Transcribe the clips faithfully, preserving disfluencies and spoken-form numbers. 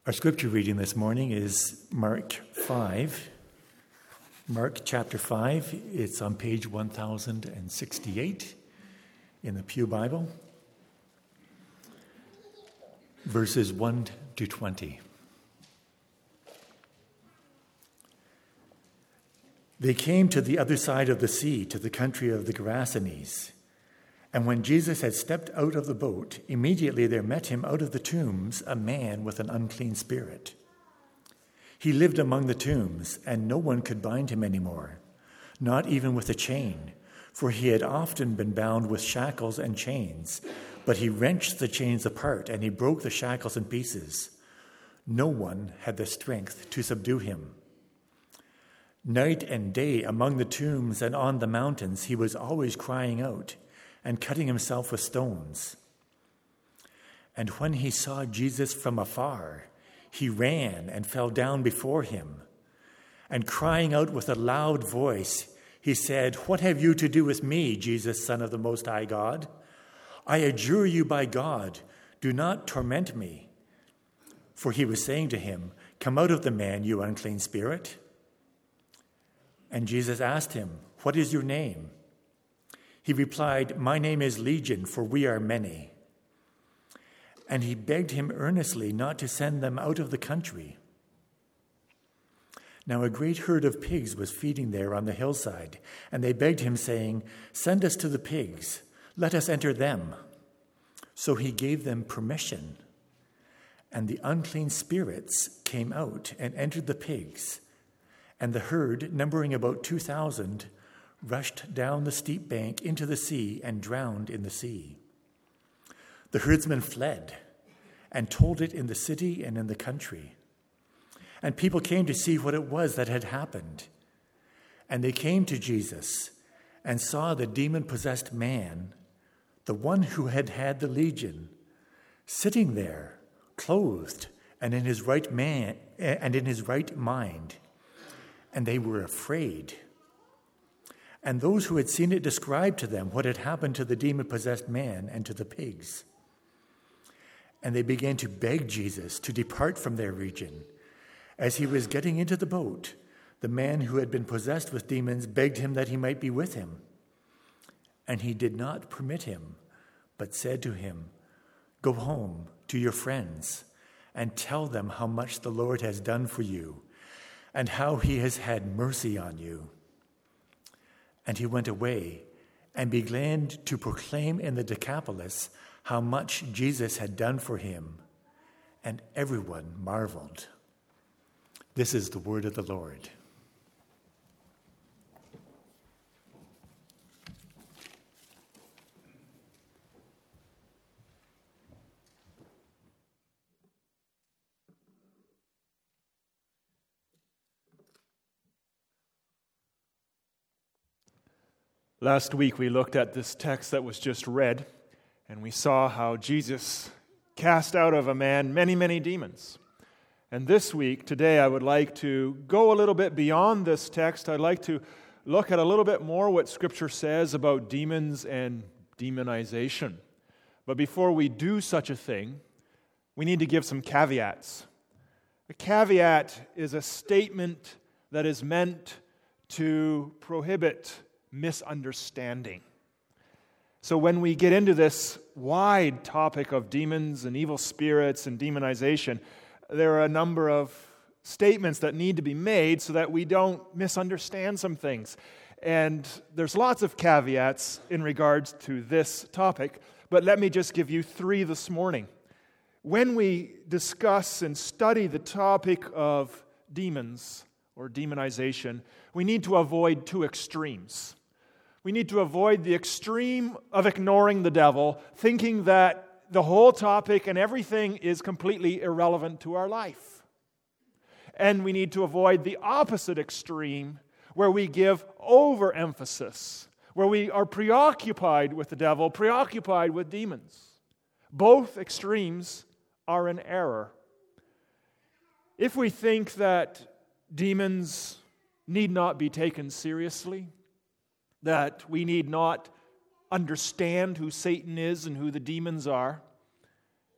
Our scripture reading this morning is Mark five. Mark chapter five. It's on page one thousand sixty-eight in the Pew Bible, verses one to twenty. They came to the other side of the sea, to the country of the Gerasenes. And when Jesus had stepped out of the boat, immediately there met him out of the tombs a man with an unclean spirit. He lived among the tombs, and no one could bind him anymore, not even with a chain, for he had often been bound with shackles and chains. But he wrenched the chains apart, and he broke the shackles in pieces. No one had the strength to subdue him. Night and day among the tombs and on the mountains, he was always crying out and cutting himself with stones. And when he saw Jesus from afar, he ran and fell down before him. And crying out with a loud voice, he said, "What have you to do with me, Jesus, Son of the Most High God? I adjure you by God, do not torment me." For he was saying to him, "Come out of the man, you unclean spirit." And Jesus asked him, "What is your name?" He replied, "My name is Legion, for we are many." And he begged him earnestly not to send them out of the country. Now a great herd of pigs was feeding there on the hillside, and they begged him, saying, "Send us to the pigs, let us enter them." So he gave them permission. And the unclean spirits came out and entered the pigs, and the herd, numbering about two thousand, rushed down the steep bank into the sea and drowned in the sea. The herdsmen fled and told it in the city and in the country. And people came to see what it was that had happened. And they came to Jesus and saw the demon-possessed man, the one who had had the legion, sitting there, clothed and in his right man and in his right mind. And they were afraid. And those who had seen it described to them what had happened to the demon-possessed man and to the pigs. And they began to beg Jesus to depart from their region. As he was getting into the boat, the man who had been possessed with demons begged him that he might be with him. And he did not permit him, but said to him, "Go home to your friends and tell them how much the Lord has done for you and how he has had mercy on you." And he went away and began to proclaim in the Decapolis how much Jesus had done for him, and everyone marveled. This is the word of the Lord. Last week we looked at this text that was just read, and we saw how Jesus cast out of a man many, many demons. And this week, today, I would like to go a little bit beyond this text. I'd like to look at a little bit more what Scripture says about demons and demonization. But before we do such a thing, we need to give some caveats. A caveat is a statement that is meant to prohibit misunderstanding. So when we get into this wide topic of demons and evil spirits and demonization, there are a number of statements that need to be made so that we don't misunderstand some things. And there's lots of caveats in regards to this topic, but let me just give you three this morning. When we discuss and study the topic of demons or demonization, we need to avoid two extremes. We need to avoid the extreme of ignoring the devil, thinking that the whole topic and everything is completely irrelevant to our life. And we need to avoid the opposite extreme, where we give overemphasis, where we are preoccupied with the devil, preoccupied with demons. Both extremes are an error. If we think that demons need not be taken seriously, that we need not understand who Satan is and who the demons are,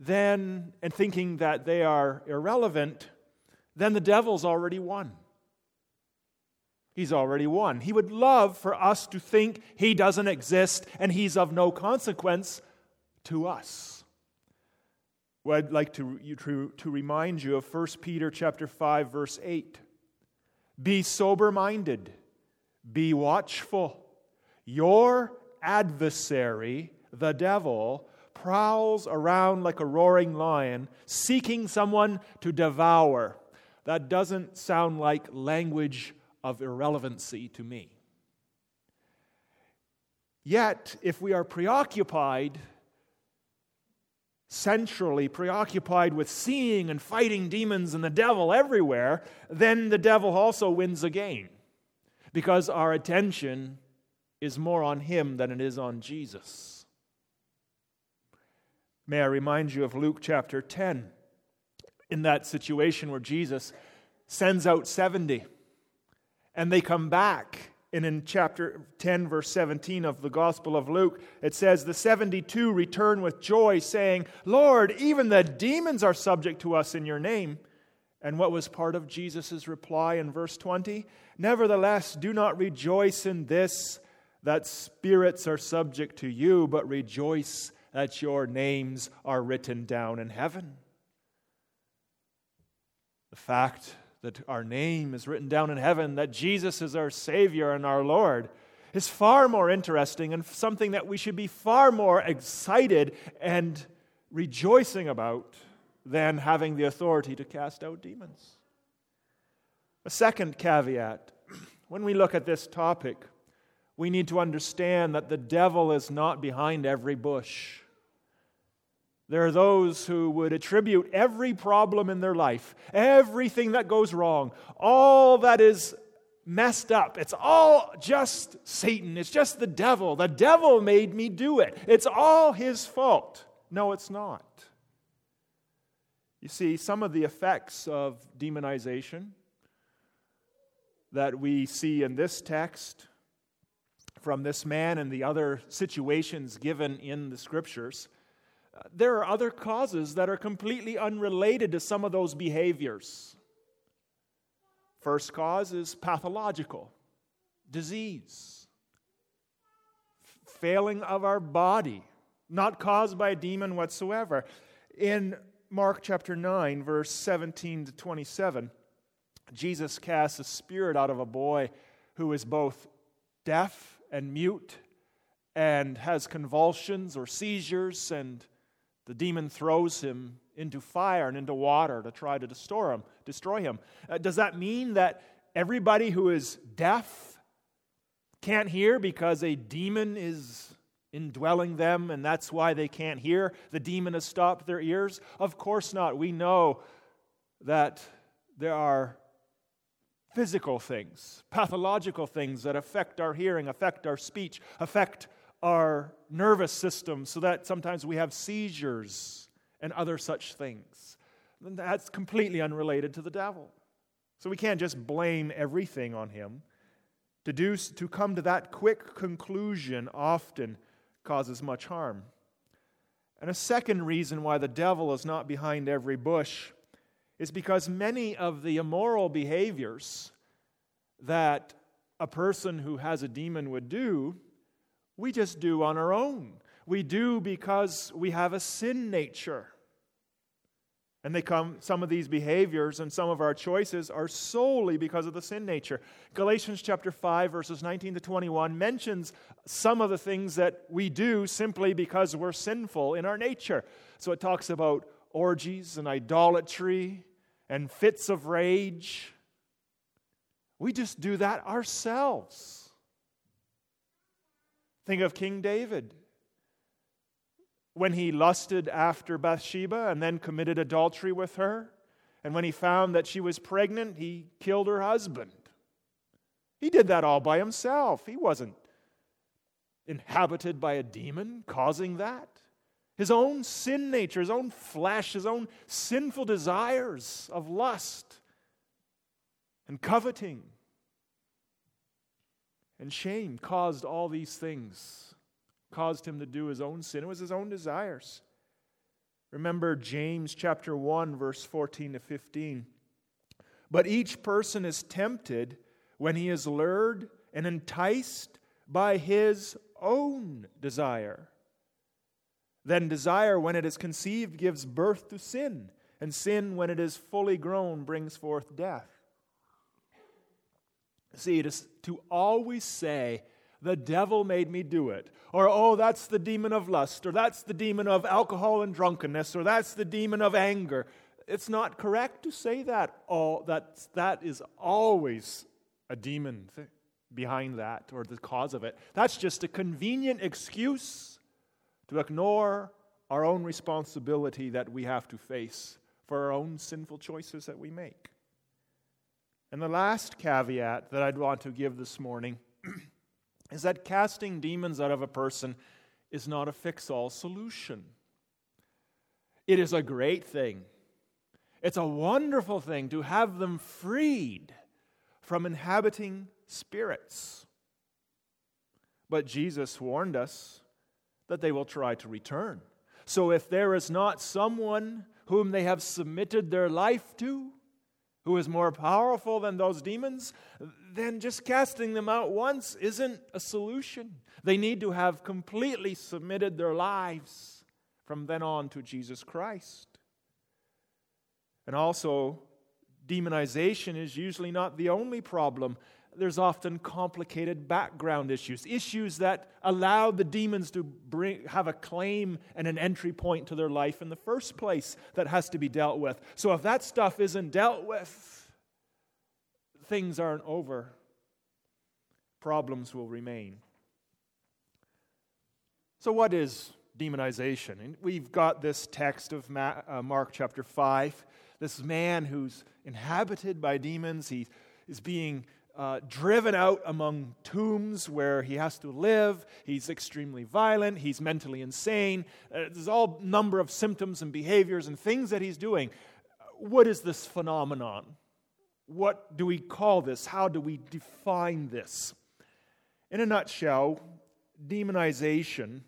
then, and thinking that they are irrelevant, then the devil's already won. He's already won. He would love for us to think he doesn't exist and he's of no consequence to us. Well, I'd like to, to, to remind you of First Peter chapter five, verse eight. Be sober-minded, be watchful. Your adversary, the devil, prowls around like a roaring lion, seeking someone to devour. That doesn't sound like language of irrelevancy to me. Yet, if we are preoccupied, centrally preoccupied with seeing and fighting demons and the devil everywhere, then the devil also wins again, because our attention is more on him than it is on Jesus. May I remind you of Luke chapter ten, in that situation where Jesus sends out seventy, and they come back. And in chapter ten, verse seventeen of the Gospel of Luke, it says, the seventy-two return with joy, saying, Lord, even the demons are subject to us in your name. And what was part of Jesus' reply in verse twenty? Nevertheless, do not rejoice in this, that spirits are subject to you, but rejoice that your names are written down in heaven. The fact that our name is written down in heaven, that Jesus is our Savior and our Lord, is far more interesting and something that we should be far more excited and rejoicing about than having the authority to cast out demons. A second caveat, when we look at this topic, we need to understand that the devil is not behind every bush. There are those who would attribute every problem in their life, everything that goes wrong, all that is messed up, it's all just Satan, it's just the devil. The devil made me do it. It's all his fault. No, it's not. You see, some of the effects of demonization that we see in this text from this man and the other situations given in the Scriptures, there are other causes that are completely unrelated to some of those behaviors. First cause is pathological, disease, failing of our body, not caused by a demon whatsoever. In Mark chapter nine, verse seventeen to twenty-seven, Jesus casts a spirit out of a boy who is both deaf and mute and has convulsions or seizures, and the demon throws him into fire and into water to try to destroy him. Destroy him. Uh, does that mean that everybody who is deaf can't hear because a demon is indwelling them and that's why they can't hear? The demon has stopped their ears? Of course not. We know that there are physical things, pathological things that affect our hearing, affect our speech, affect our nervous system, so that sometimes we have seizures and other such things. And that's completely unrelated to the devil. So we can't just blame everything on him. To do to come to that quick conclusion often causes much harm. And a second reason why the devil is not behind every bush is because many of the immoral behaviors that a person who has a demon would do, we just do on our own. We do because we have a sin nature. And they come, some of these behaviors and some of our choices are solely because of the sin nature. Galatians chapter five, verses nineteen to twenty-one mentions some of the things that we do simply because we're sinful in our nature. So it talks about orgies and idolatry and fits of rage. We just do that ourselves. Think of King David. When he lusted after Bathsheba and then committed adultery with her, and when he found that she was pregnant, he killed her husband. He did that all by himself. He wasn't inhabited by a demon causing that. His own sin nature, his own flesh, his own sinful desires of lust and coveting and shame caused all these things. Caused him to do his own sin. It was his own desires. Remember James chapter one, verse fourteen to fifteen. But each person is tempted when he is lured and enticed by his own desire. Then desire, when it is conceived, gives birth to sin, and sin, when it is fully grown, brings forth death. See, it is to always say, the devil made me do it, or, oh, that's the demon of lust, or that's the demon of alcohol and drunkenness, or that's the demon of anger. It's not correct to say that. All that that is always a demon th- behind that, or the cause of it. That's just a convenient excuse to ignore our own responsibility that we have to face for our own sinful choices that we make. And the last caveat that I'd want to give this morning is that casting demons out of a person is not a fix-all solution. It is a great thing. It's a wonderful thing to have them freed from inhabiting spirits. But Jesus warned us that they will try to return. So if there is not someone whom they have submitted their life to, who is more powerful than those demons, then just casting them out once isn't a solution. They need to have completely submitted their lives from then on to Jesus Christ. And also, demonization is usually not the only problem. There's often complicated background issues, issues that allow the demons to bring, have a claim and an entry point to their life in the first place that has to be dealt with. So if that stuff isn't dealt with, things aren't over. Problems will remain. So what is demonization? And we've got this text of Mark chapter five. This man who's inhabited by demons, he is being Uh, driven out among tombs where he has to live. He's extremely violent. He's mentally insane. Uh, there's all number of symptoms and behaviors and things that he's doing. What is this phenomenon? What do we call this? How do we define this? In a nutshell, demonization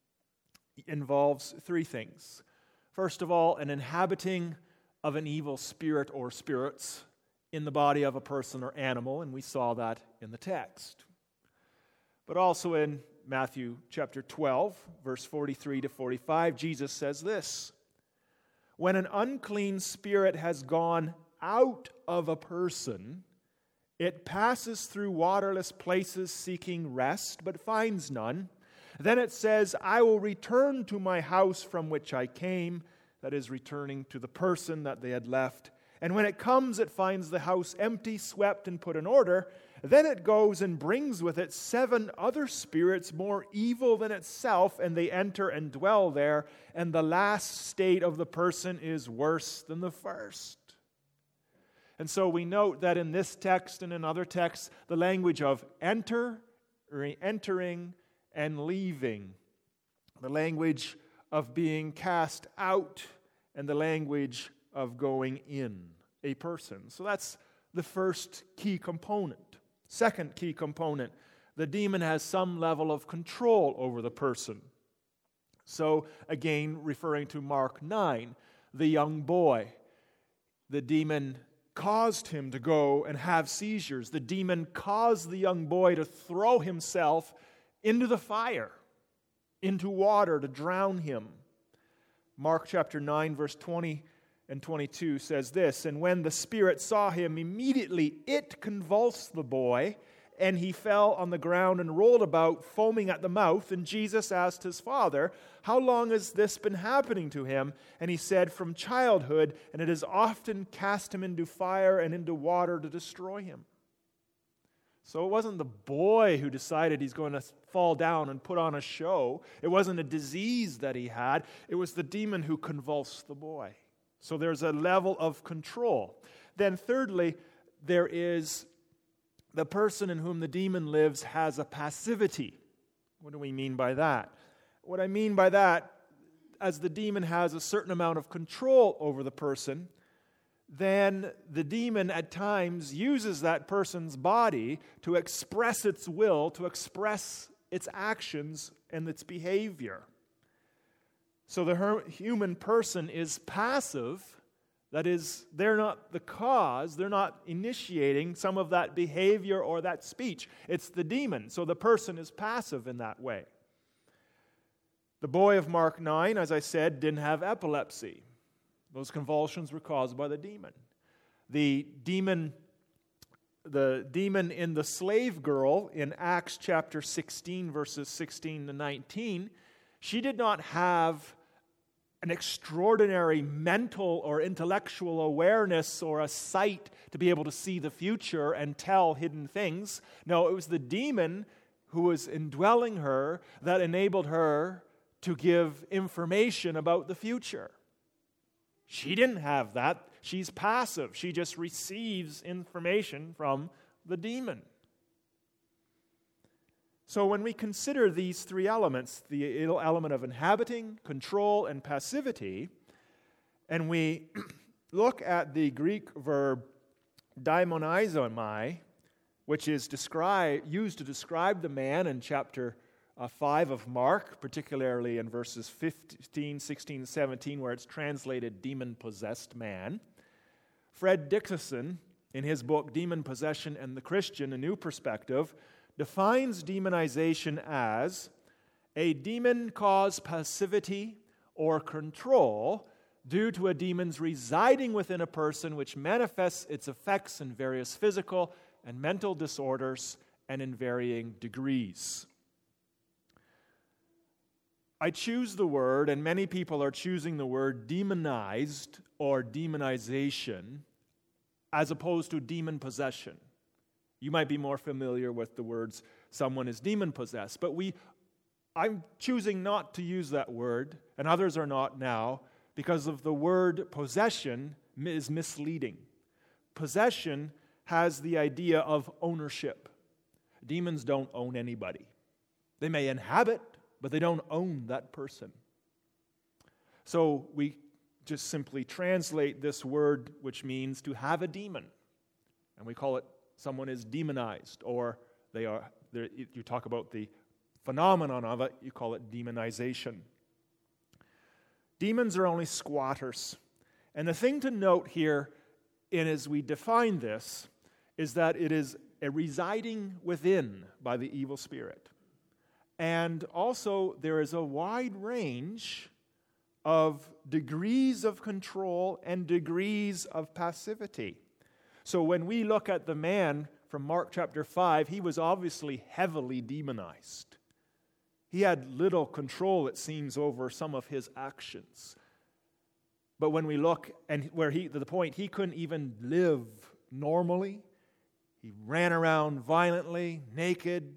involves three things. First of all, an inhabiting of an evil spirit or spirits in the body of a person or animal, and we saw that in the text. But also in Matthew chapter twelve, verse forty-three to forty-five, Jesus says this: when an unclean spirit has gone out of a person, it passes through waterless places seeking rest, but finds none. Then it says, I will return to my house from which I came, that is, returning to the person that they had left. And when it comes, it finds the house empty, swept, and put in order. Then it goes and brings with it seven other spirits more evil than itself, and they enter and dwell there. And the last state of the person is worse than the first. And so we note that in this text and in other texts, the language of enter, re-entering, and leaving, the language of being cast out, and the language of going in a person. So that's the first key component. Second key component, the demon has some level of control over the person. So again, referring to Mark nine, the young boy, the demon caused him to go and have seizures. The demon caused the young boy to throw himself into the fire, into water to drown him. Mark chapter nine, verse twenty and twenty-two says this, and when the spirit saw him, immediately it convulsed the boy, and he fell on the ground and rolled about, foaming at the mouth. And Jesus asked his father, how long has this been happening to him? And he said, from childhood, and it has often cast him into fire and into water to destroy him. So it wasn't the boy who decided he's going to fall down and put on a show. It wasn't a disease that he had. It was the demon who convulsed the boy. So there's a level of control. Then thirdly, there is the person in whom the demon lives has a passivity. What do we mean by that? What I mean by that, as the demon has a certain amount of control over the person, then the demon at times uses that person's body to express its will, to express its actions and its behavior. So the her- human person is passive. That is, they're not the cause, they're not initiating some of that behavior or that speech. It's the demon. So the person is passive in that way. The boy of Mark nine, as I said, didn't have epilepsy. Those convulsions were caused by the demon. The demon, the demon in the slave girl in Acts chapter sixteen, verses sixteen to nineteen, she did not have an extraordinary mental or intellectual awareness or a sight to be able to see the future and tell hidden things. No, it was the demon who was indwelling her that enabled her to give information about the future. She didn't have that. She's passive. She just receives information from the demon. So when we consider these three elements, the element of inhabiting, control, and passivity, and we look at the Greek verb daimonaizomai, which is describe, used to describe the man in chapter uh, five of Mark, particularly in verses fifteen, sixteen, seventeen, where it's translated demon-possessed man. Fred Dickerson, in his book Demon Possession and the Christian, A New Perspective, defines demonization as a demon-caused passivity or control due to a demon's residing within a person, which manifests its effects in various physical and mental disorders and in varying degrees. I choose the word, and many people are choosing the word demonized or demonization as opposed to demon possession. You might be more familiar with the words, someone is demon-possessed. But we, I'm choosing not to use that word, and others are not now, because of the word possession is misleading. Possession has the idea of ownership. Demons don't own anybody. They may inhabit, but they don't own that person. So we just simply translate this word, which means to have a demon, and we call it someone is demonized, or they are. You talk about the phenomenon of it, you call it demonization. Demons are only squatters. And the thing to note here, in as we define this, is that it is a residing within by the evil spirit. And also, there is a wide range of degrees of control and degrees of passivity. So when we look at the man from Mark chapter five, he was obviously heavily demonized. He had little control, it seems, over some of his actions. But when we look, and where he, to the point, he couldn't even live normally. He ran around violently, naked,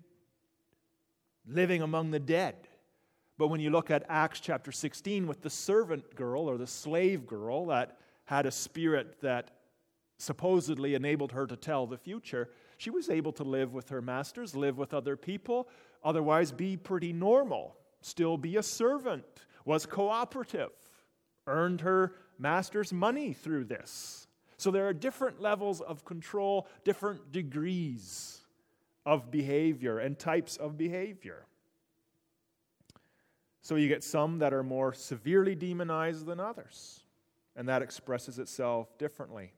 living among the dead. But when you look at Acts chapter sixteen with the servant girl or the slave girl that had a spirit that supposedly enabled her to tell the future, she was able to live with her masters, live with other people, otherwise be pretty normal, still be a servant, was cooperative, earned her master's money through this. So there are different levels of control, different degrees of behavior and types of behavior. So you get some that are more severely demonized than others, and that expresses itself differently.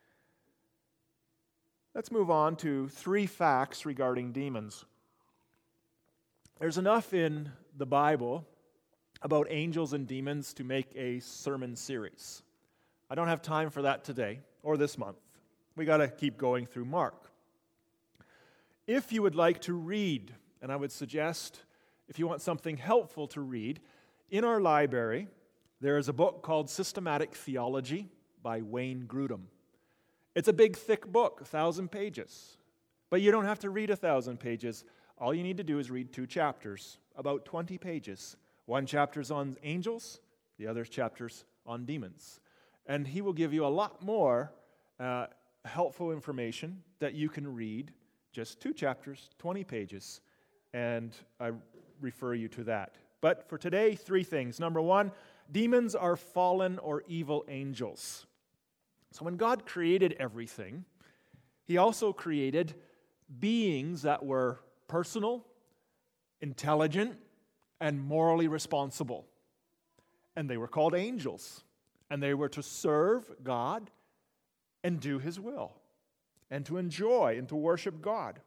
Let's move on to three facts regarding demons. There's enough in the Bible about angels and demons to make a sermon series. I don't have time for that today or this month. We got to keep going through Mark. If you would like to read, and I would suggest if you want something helpful to read, in our library there is a book called Systematic Theology by Wayne Grudem. It's a big, thick book, a thousand pages. But you don't have to read a thousand pages. All you need to do is read two chapters, about twenty pages. One chapter's on angels, the other chapter's on demons. And he will give you a lot more uh, helpful information that you can read, just two chapters, twenty pages, and I refer you to that. But for today, three things. Number one, demons are fallen or evil angels. So when God created everything, He also created beings that were personal, intelligent, and morally responsible. and they were called angels, and they were to serve God and do his will, and to enjoy and to worship God.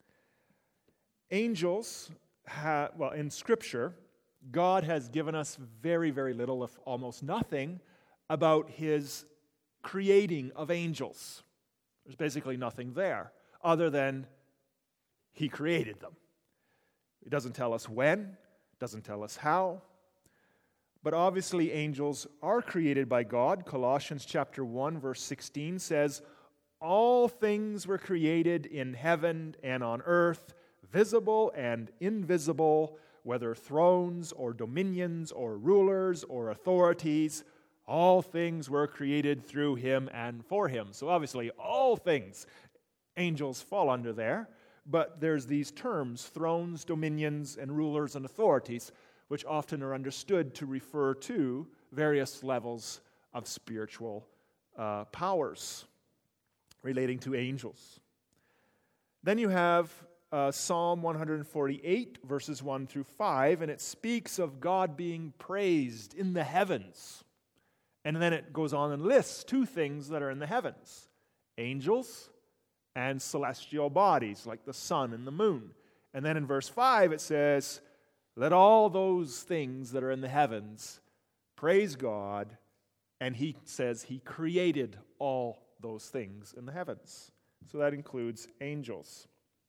Angels, ha- well, in Scripture, God has given us very, very little, if almost nothing, about his creating of angels. There's basically nothing there, other than he created them. He doesn't tell us when, doesn't tell us how. But obviously angels are created by God. Colossians chapter one, verse sixteen says, "All things were created in heaven and on earth, visible and invisible, whether thrones or dominions or rulers or authorities. All things were created through him and for him." So obviously all things, angels fall under there. But there's these terms, thrones, dominions, and rulers and authorities, which often are understood to refer to various levels of spiritual uh, powers relating to angels. Then you have uh, Psalm one forty-eight, verses one through five, and it speaks of God being praised in the heavens. And then it goes on and lists two things that are in the heavens: angels and celestial bodies, like the sun and the moon. And then in verse five it says, "Let all those things that are in the heavens praise God," and he says he created all those things in the heavens. So that includes angels.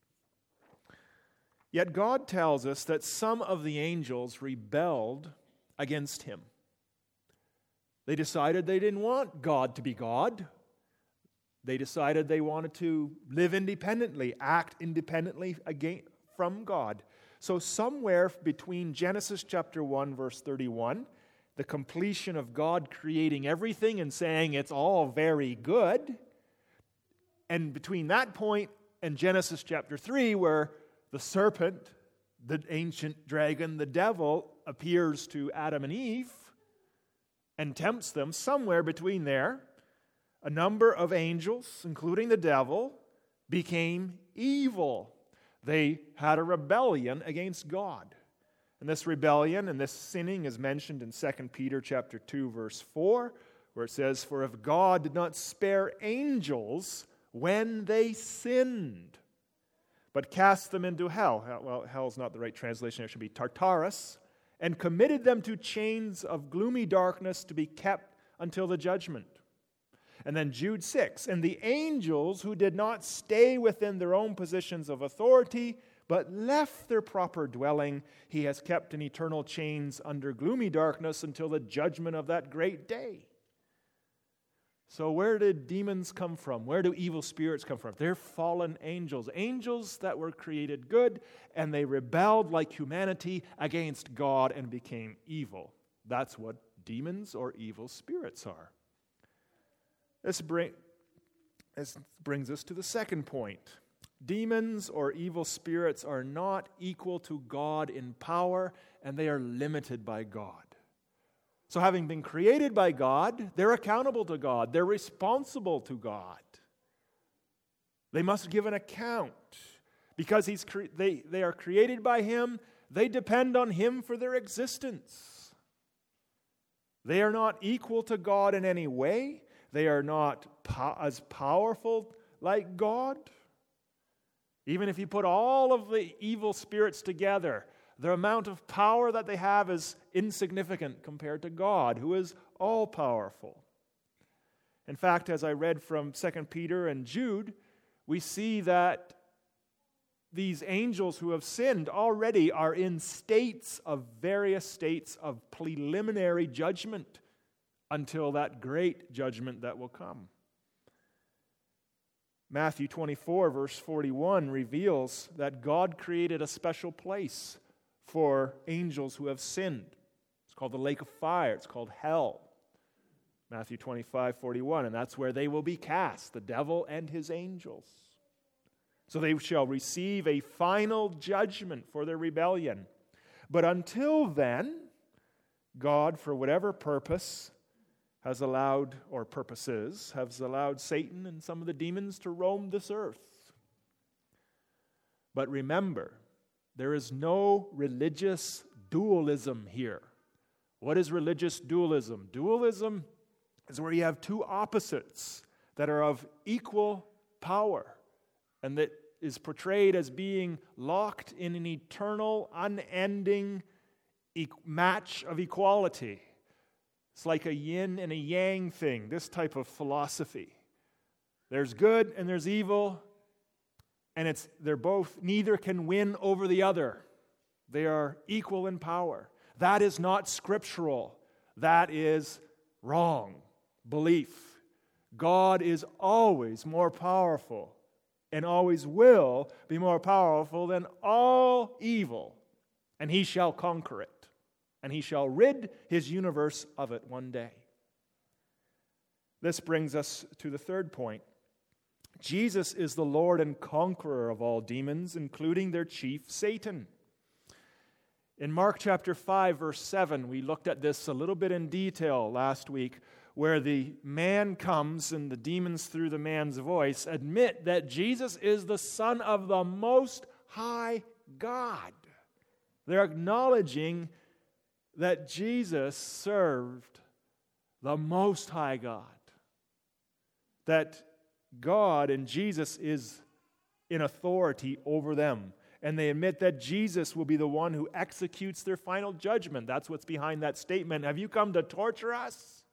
Yet God tells us that some of the angels rebelled against him. They decided they didn't want God to be God. They decided they wanted to live independently, act independently again from God. So somewhere between Genesis chapter one, verse thirty-one, the completion of God creating everything and saying it's all very good, and between that point and Genesis chapter three, where the serpent, the ancient dragon, the devil, appears to Adam and Eve and tempts them, somewhere between there, a number of angels, including the devil, became evil. They had a rebellion against God. And this rebellion and this sinning is mentioned in Second Peter chapter two, verse four, where it says, "For if God did not spare angels when they sinned, but cast them into hell," well, hell is not the right translation, it should be Tartarus, "and committed them to chains of gloomy darkness to be kept until the judgment." And then Jude six, "And the angels who did not stay within their own positions of authority, but left their proper dwelling, he has kept in eternal chains under gloomy darkness until the judgment of that great day." So where did demons come from? Where do evil spirits come from? They're fallen angels. Angels that were created good, and they rebelled like humanity against God and became evil. That's what demons or evil spirits are. This, bring, this brings us to the second point. Demons or evil spirits are not equal to God in power, and they are limited by God. So having been created by God, they're accountable to God. They're responsible to God. They must give an account. Because he's cre- they, they are created by him, they depend on him for their existence. They are not equal to God in any way. They are not po- as powerful like God. Even if you put all of the evil spirits together, the amount of power that they have is insignificant compared to God, who is all-powerful. In fact, as I read from Second Peter and Jude, we see that these angels who have sinned already are in states of various states of preliminary judgment until that great judgment that will come. Matthew twenty-four, verse forty-one reveals that God created a special place for angels who have sinned. It's called the lake of fire. It's called hell. Matthew twenty-five, forty-one, and that's where they will be cast, the devil and his angels. So they shall receive a final judgment for their rebellion. But until then, God, for whatever purpose, has allowed, or purposes, has allowed Satan and some of the demons to roam this earth. But remember, there is no religious dualism here. What is religious dualism? Dualism is where you have two opposites that are of equal power and that is portrayed as being locked in an eternal, unending e- match of equality. It's like a yin and a yang thing, this type of philosophy. There's good and there's evil, and it's they're both, neither can win over the other. They are equal in power. That is not scriptural. That is wrong belief. God is always more powerful and always will be more powerful than all evil, and he shall conquer it, and he shall rid his universe of it one day. This brings us to the third point. Jesus is the Lord and conqueror of all demons, including their chief, Satan. In Mark chapter five, verse seven, we looked at this a little bit in detail last week, where the man comes and the demons, through the man's voice, admit that Jesus is the Son of the Most High God. They're acknowledging that Jesus served the Most High God. That God and Jesus is in authority over them. And they admit that Jesus will be the one who executes their final judgment. That's what's behind that statement. Have you come to torture us?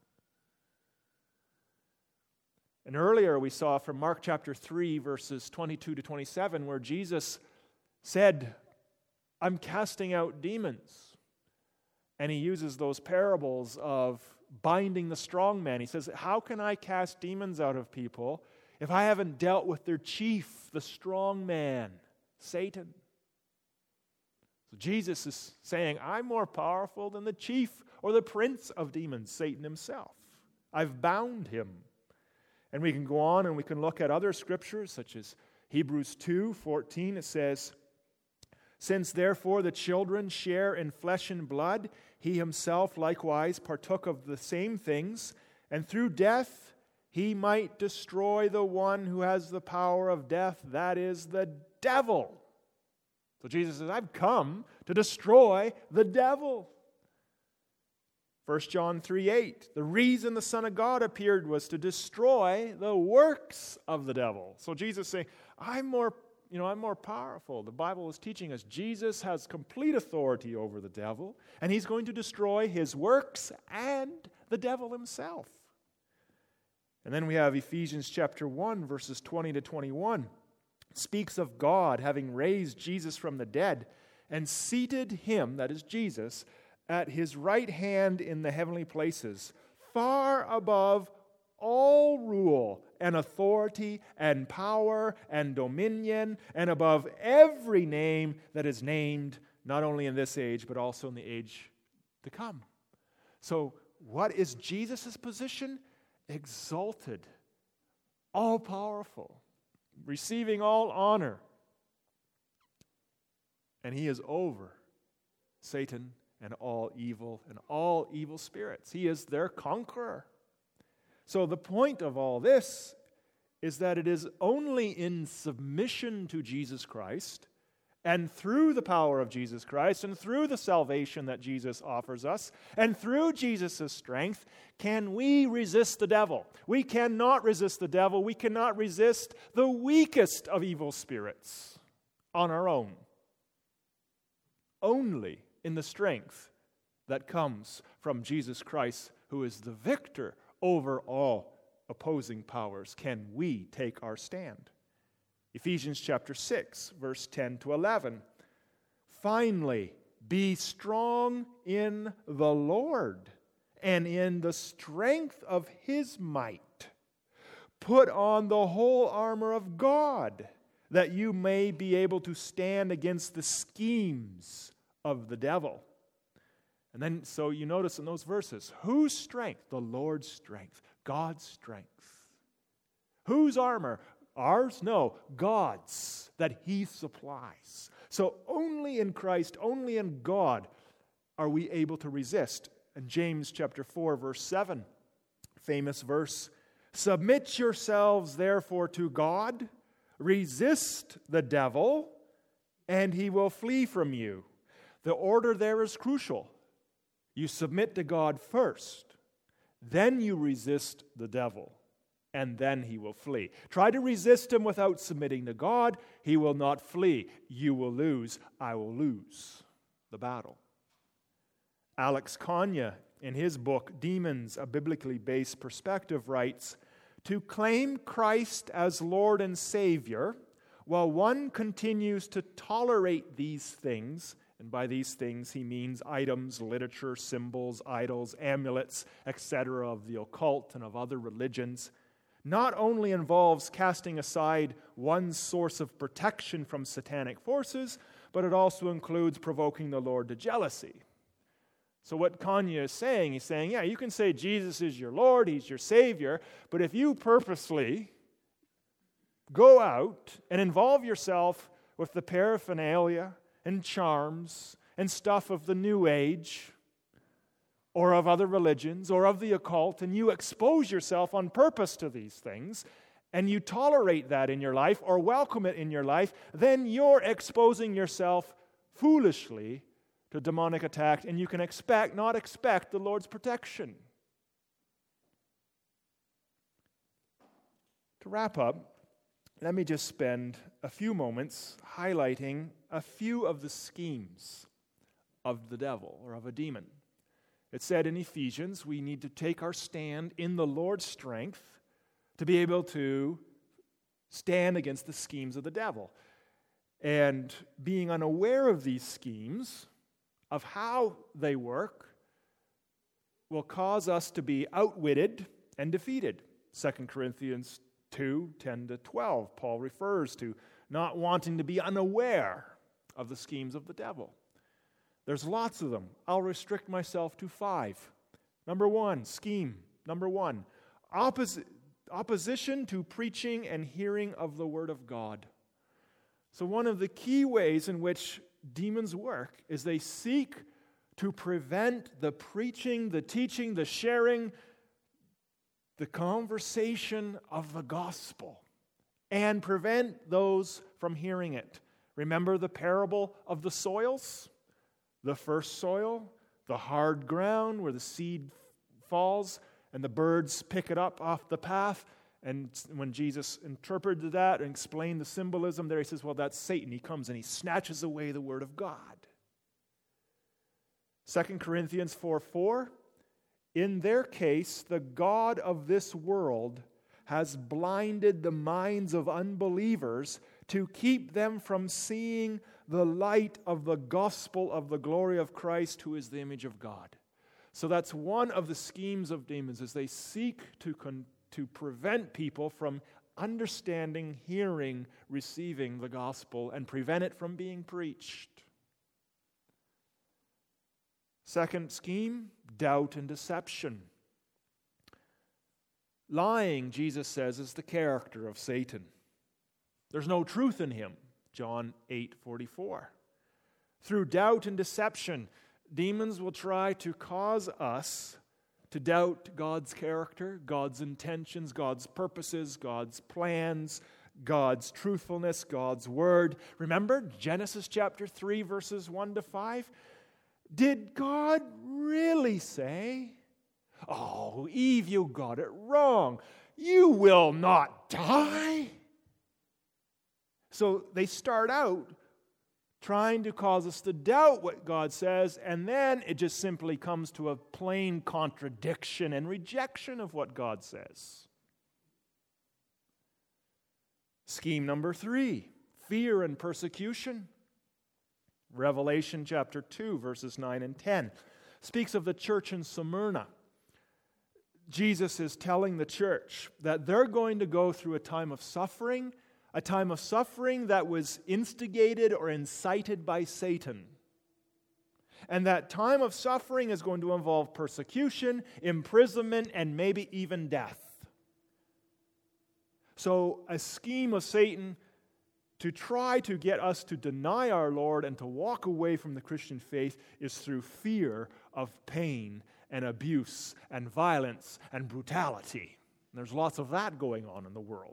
And earlier we saw from Mark chapter three, verses twenty-two to twenty-seven, where Jesus said, I'm casting out demons. And he uses those parables of binding the strong man. He says, how can I cast demons out of people if I haven't dealt with their chief, the strong man, Satan? So Jesus is saying, I'm more powerful than the chief or the prince of demons, Satan himself. I've bound him. And we can go on and we can look at other scriptures, such as Hebrews two fourteen. It says, since therefore the children share in flesh and blood, he himself likewise partook of the same things, and through death he might destroy the one who has the power of death, that is the devil. So Jesus says, I've come to destroy the devil. First John three eight, the reason the Son of God appeared was to destroy the works of the devil. So Jesus is saying, I'm more, you know, I'm more powerful. The Bible is teaching us Jesus has complete authority over the devil, and he's going to destroy his works and the devil himself. And then we have Ephesians chapter one, verses twenty to twenty-one. It speaks of God having raised Jesus from the dead and seated him, that is Jesus, at his right hand in the heavenly places, far above all rule and authority and power and dominion, and above every name that is named, not only in this age, but also in the age to come. So what is Jesus' position? Exalted, all-powerful, receiving all honor. And he is over Satan and all evil and all evil spirits. He is their conqueror. So the point of all this is that it is only in submission to Jesus Christ and through the power of Jesus Christ and through the salvation that Jesus offers us and through Jesus' strength can we resist the devil. We cannot resist the devil. We cannot resist the weakest of evil spirits on our own. Only in the strength that comes from Jesus Christ, who is the victor over all opposing powers, can we take our stand. Ephesians chapter six, verse ten to eleven. Finally, be strong in the Lord and in the strength of his might. Put on the whole armor of God, that you may be able to stand against the schemes of the devil. And then, so you notice in those verses, whose strength? The Lord's strength, God's strength. Whose armor? Ours? No, God's, that he supplies. So only in Christ, only in God are we able to resist. And James chapter four, verse seven, famous verse, submit yourselves therefore to God, resist the devil, and he will flee from you. The order there is crucial. You submit to God first, then you resist the devil, and then he will flee. Try to resist him without submitting to God, he will not flee. You will lose, I will lose the battle. Alex Kanya, in his book, Demons, a Biblically Based Perspective, writes, to claim Christ as Lord and Savior while one continues to tolerate these things, and by these things he means items, literature, symbols, idols, amulets, et cetera of the occult and of other religions, not only involves casting aside one's source of protection from satanic forces, but it also includes provoking the Lord to jealousy. So what Kanye is saying, he's saying, yeah, you can say Jesus is your Lord, he's your Savior, but if you purposely go out and involve yourself with the paraphernalia and charms and stuff of the New Age or of other religions or of the occult, and you expose yourself on purpose to these things, and you tolerate that in your life or welcome it in your life, then you're exposing yourself foolishly to demonic attack, and you can expect, not expect, the Lord's protection. To wrap up, let me just spend a few moments highlighting a few of the schemes of the devil or of a demon. It said in Ephesians, we need to take our stand in the Lord's strength to be able to stand against the schemes of the devil. And being unaware of these schemes, of how they work, will cause us to be outwitted and defeated. Second Corinthians two, ten to twelve, Paul refers to not wanting to be unaware of the schemes of the devil. There's lots of them. I'll restrict myself to five. Number one, scheme. Number one, oppos- opposition to preaching and hearing of the Word of God. So one of the key ways in which demons work is they seek to prevent the preaching, the teaching, the sharing, the conversation of the gospel, and prevent those from hearing it. Remember the parable of the soils? The first soil, the hard ground where the seed falls and the birds pick it up off the path. And when Jesus interpreted that and explained the symbolism there, he says, well, that's Satan. He comes and he snatches away the word of God. Second Corinthians four four, in their case, the God of this world has blinded the minds of unbelievers to keep them from seeing the light of the gospel of the glory of Christ, who is the image of God. So that's one of the schemes of demons, is they seek to con- to prevent people from understanding, hearing, receiving the gospel, and prevent it from being preached. Second scheme, doubt and deception. Lying, Jesus says, is the character of Satan. There's no truth in him, John eight forty-four. Through doubt and deception, demons will try to cause us to doubt God's character, God's intentions, God's purposes, God's plans, God's truthfulness, God's word. Remember Genesis chapter three, verses one to five? Did God really say, oh, Eve, you got it wrong. You will not die. So they start out trying to cause us to doubt what God says, and then it just simply comes to a plain contradiction and rejection of what God says. Scheme number three, fear and persecution. Revelation chapter two, verses nine and ten, speaks of the church in Smyrna. Jesus is telling the church that they're going to go through a time of suffering, a time of suffering that was instigated or incited by Satan. And that time of suffering is going to involve persecution, imprisonment, and maybe even death. So a scheme of Satan to try to get us to deny our Lord and to walk away from the Christian faith is through fear of pain and abuse and violence and brutality. And there's lots of that going on in the world.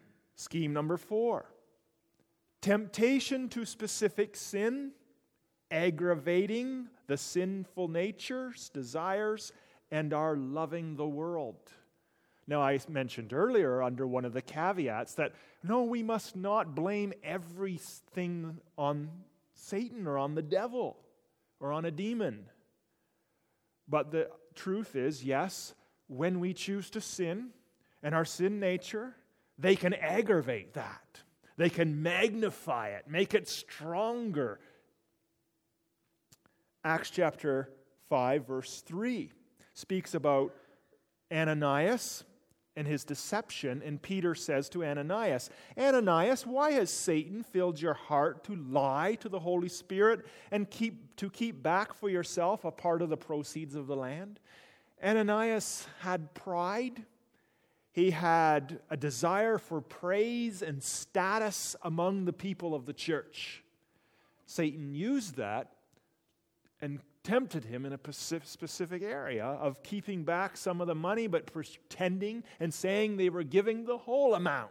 Scheme number four, temptation to specific sin aggravating the sinful natures, desires, and our loving the world. Now, I mentioned earlier under one of the caveats that, no, we must not blame everything on Satan or on the devil or on a demon. But the truth is, yes, when we choose to sin and our sin nature, they can aggravate that. They can magnify it, make it stronger. Acts chapter five, verse three speaks about Ananias and his deception, and Peter says to Ananias, Ananias, why has Satan filled your heart to lie to the Holy Spirit and keep to keep back for yourself a part of the proceeds of the land? Ananias had pride. He had a desire for praise and status among the people of the church. Satan used that and tempted him in a specific area of keeping back some of the money, but pretending and saying they were giving the whole amount.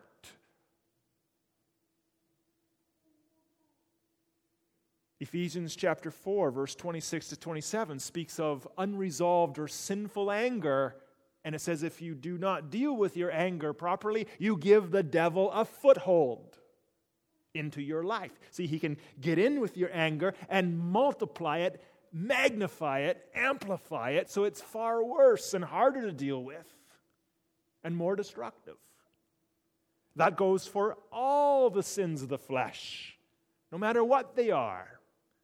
Ephesians chapter four, verse twenty-six to twenty-seven speaks of unresolved or sinful anger. And it says, if you do not deal with your anger properly, you give the devil a foothold into your life. See, he can get in with your anger and multiply it, magnify it, amplify it, so it's far worse and harder to deal with and more destructive. That goes for all the sins of the flesh, no matter what they are.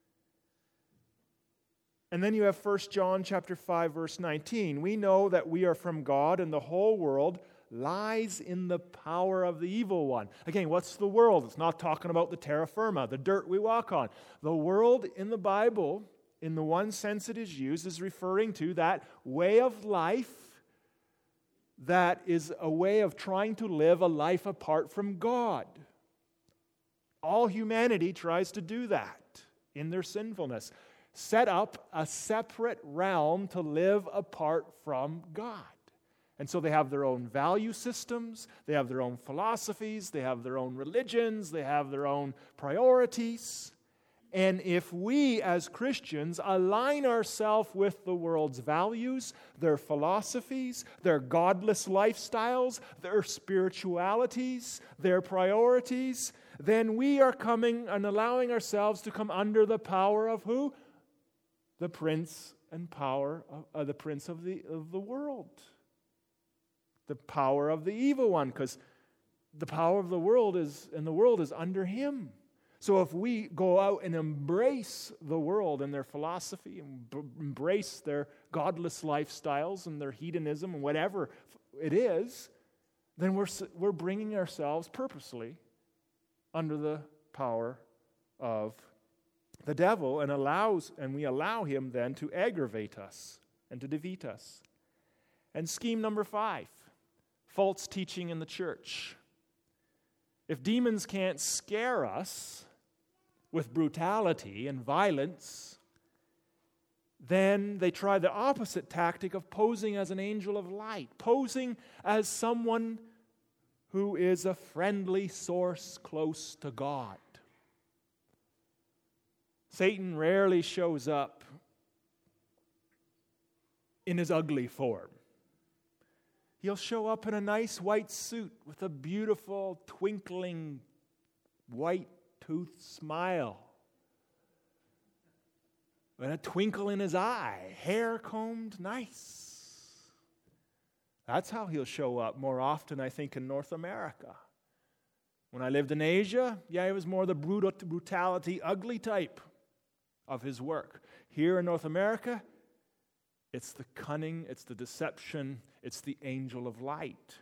And then you have First John chapter five, verse nineteen. We know that we are from God, and the whole world lies in the power of the evil one. Again, what's the world? It's not talking about the terra firma, the dirt we walk on. The world in the Bible, in the one sense it is used, is referring to that way of life that is a way of trying to live a life apart from God. All humanity tries to do that in their sinfulness. Set up a separate realm to live apart from God. And so they have their own value systems, they have their own philosophies, they have their own religions, they have their own priorities. And if we as Christians align ourselves with the world's values, their philosophies, their godless lifestyles, their spiritualities, their priorities, then we are coming and allowing ourselves to come under the power of who? The prince and power of uh, the prince of the of the world. The power of the evil one, because the power of the world is and the world is under him. So if we go out and embrace the world and their philosophy and b- embrace their godless lifestyles and their hedonism and whatever it is, then we're we're bringing ourselves purposely under the power of the devil, and allows and we allow him then to aggravate us and to defeat us. And scheme number five, false teaching in the church. If demons can't scare us with brutality and violence, then they try the opposite tactic of posing as an angel of light, posing as someone who is a friendly source close to God. Satan rarely shows up in his ugly form. He'll show up in a nice white suit with a beautiful, twinkling, white-toothed smile. And a twinkle in his eye, hair combed nice. That's how he'll show up more often, I think, in North America. When I lived in Asia, yeah, he was more the brutality, ugly type of his work. Here in North America, it's the cunning, it's the deception, it's the angel of light.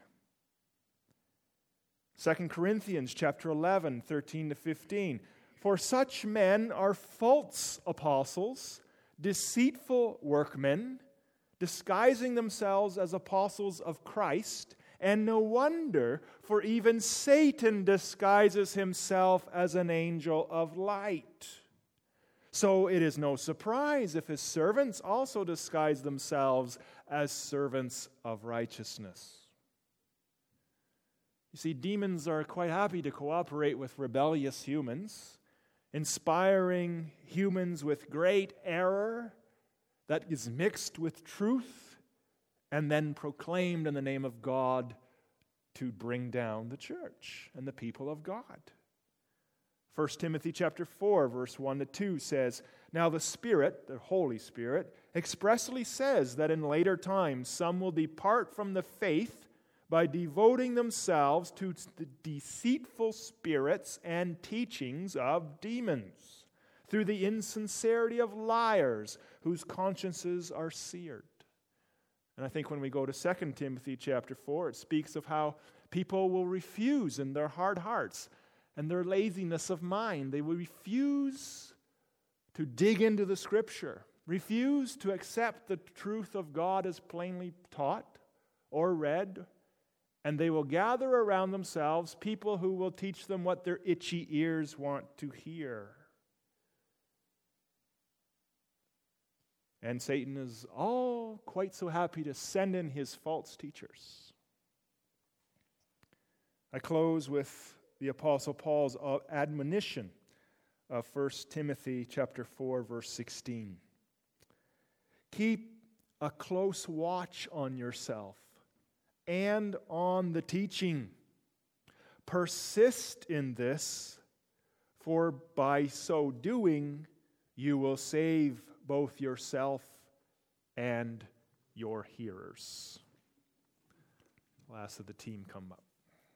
Second Corinthians chapter eleven, thirteen to fifteen. For such men are false apostles, deceitful workmen, disguising themselves as apostles of Christ, and no wonder, for even Satan disguises himself as an angel of light. So it is no surprise if his servants also disguise themselves as servants of righteousness. You see, demons are quite happy to cooperate with rebellious humans. inspiring humans with great error that is mixed with truth and then proclaimed in the name of God to bring down the church and the people of God. First Timothy chapter four, verse one to two says, "Now the Spirit, the Holy Spirit, expressly says that in later times some will depart from the faith by devoting themselves to the deceitful spirits and teachings of demons, through the insincerity of liars whose consciences are seared." And I think when we go to Second Timothy chapter four, it speaks of how people will refuse in their hard hearts and their laziness of mind. They will refuse to dig into the Scripture, refuse to accept the truth of God as plainly taught or read, and they will gather around themselves people who will teach them what their itchy ears want to hear. And Satan is all quite so happy to send in his false teachers. I close with the Apostle Paul's admonition of First Timothy chapter four, verse sixteen. "Keep a close watch on yourself and on the teaching. Persist in this, for by so doing you will save both yourself and your hearers." I'll ask that the team come up.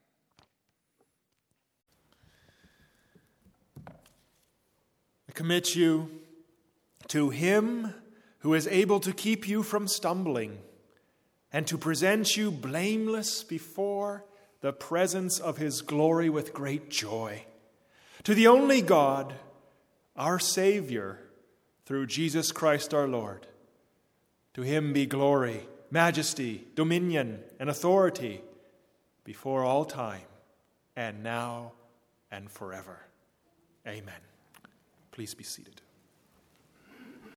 I commit you to Him who is able to keep you from stumbling and to present you blameless before the presence of His glory with great joy. To the only God, our Savior, through Jesus Christ our Lord. To Him be glory, majesty, dominion, and authority before all time, and now and forever. Amen. Please be seated.